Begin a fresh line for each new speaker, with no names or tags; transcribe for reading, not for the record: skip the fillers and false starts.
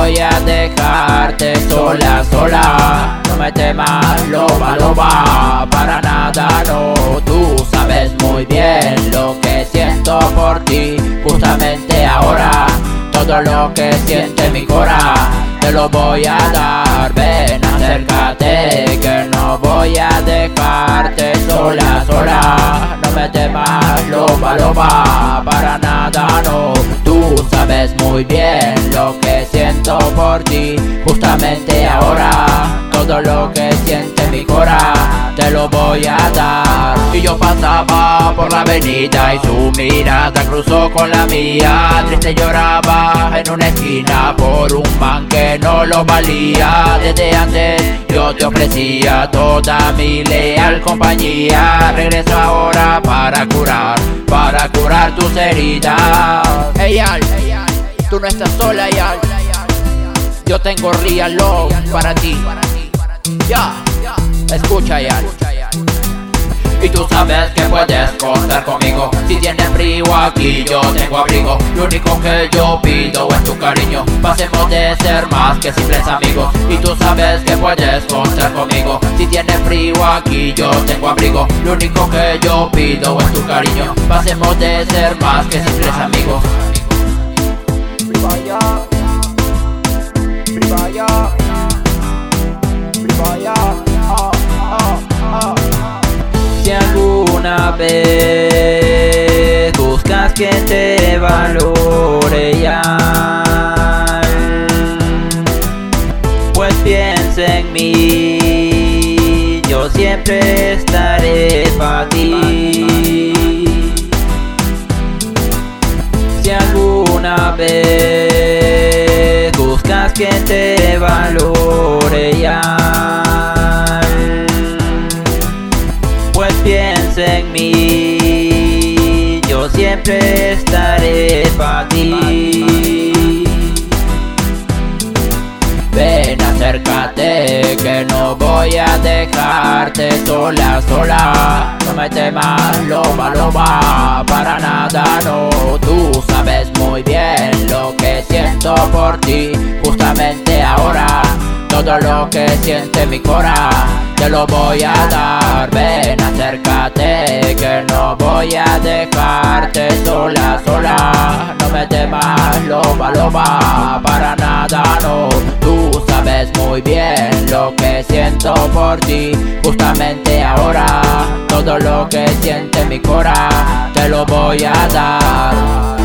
voy a dejarte sola, sola. No me temas, loba, loba, para nada no. Tú sabes muy bien lo que siento por ti. Justamente ahora, todo lo que siente mi cora, te lo voy a dar. Ven, acércate, que no voy a dejarte sola, sola. No me temas, loba, loba, para nada no. Tú sabes muy bien lo que siento por ti. Justamente ahora, todo lo que siente mi cora, te lo voy a dar. Y yo pasaba por la avenida y su mirada cruzó con la mía. Triste lloraba en una esquina por un man que no lo valía. Desde antes yo te ofrecía toda mi leal compañía. Regreso ahora para curar tus heridas. Hey Al, tú no estás sola, Al. Yo tengo real love para ti. Ya, escucha, Al. Y tú sabes que puedes contar conmigo. Si tienes frío aquí yo tengo abrigo. Lo único que yo pido es tu cariño. Pasemos de ser más que simples amigos. Y tú sabes que puedes contar conmigo. Si tienes frío aquí yo tengo abrigo. Lo único que yo pido es tu cariño. Pasemos de ser más que simples amigos. Si alguna vez buscas que te valore ya, pues piensa en mí, yo siempre estaré para ti. Si alguna vez buscas que te valore ya, pues piensa en mí, yo siempre estaré para ti. Ven, acércate, que no voy a dejarte sola, sola. No me temas, loba, loba, para nada no. Tú sabes muy bien lo que siento por ti. Justamente ahora, todo lo que siente mi cora, te lo voy a dar. Ven, acércate, que no voy a dejarte sola, sola. No me temas, loba, loba, para nada no. Tú sabes muy bien lo que siento por ti. Justamente ahora, todo lo que siente mi cora, te lo voy a dar.